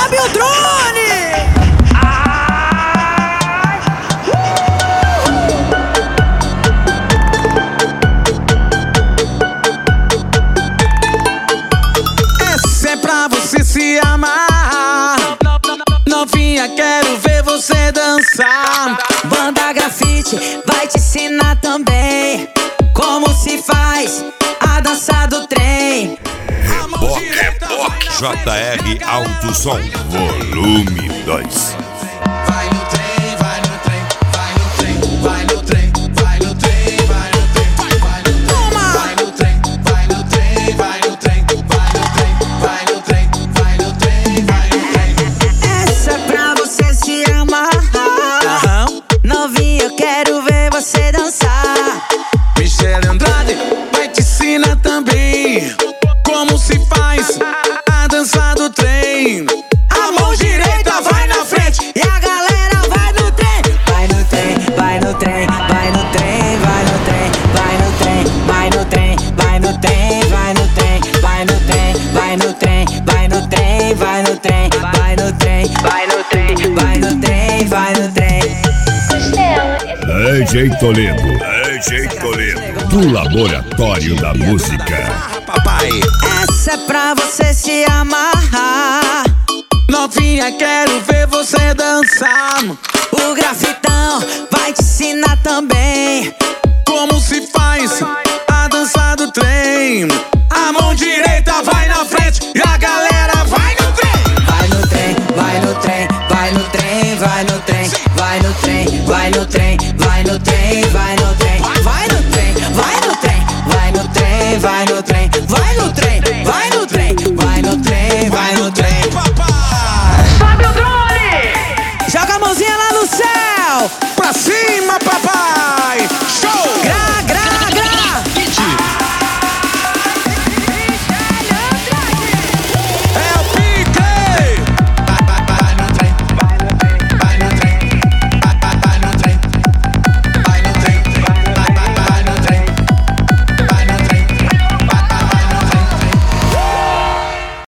sobe o drone! Essa é pra você se amar. Novinha, quero ver você dançar. Banda Grafite vai te ensinar também como se faz a dança do trem. Reboque JR Alto Som, volume 2. Vai no trem, vai no trem, vai no trem, vai no trem, vai no trem, vai no trem, vai no trem, vai no trem, vai no trem, vai no trem, vai no trem, vai no trem, vai no trem. Essa é pra você se amarrar. Novinha, eu quero ver você dançar. Michele Andrade vai te ensinar também como se faz a dança do trem. A mão direita vai na frente E a galera vai no trem. Vai no trem, vai no trem, vai no trem, vai no trem, vai no trem, vai no trem, vai no trem, vai no trem, vai no trem, vai no trem, vai no trem, vai no trem, vai no trem, vai no trem, vai no trem, vai no trem. DJ Toledo, do Laboratório da Música. papai. Essa é pra você se amarrar. Novinha, quero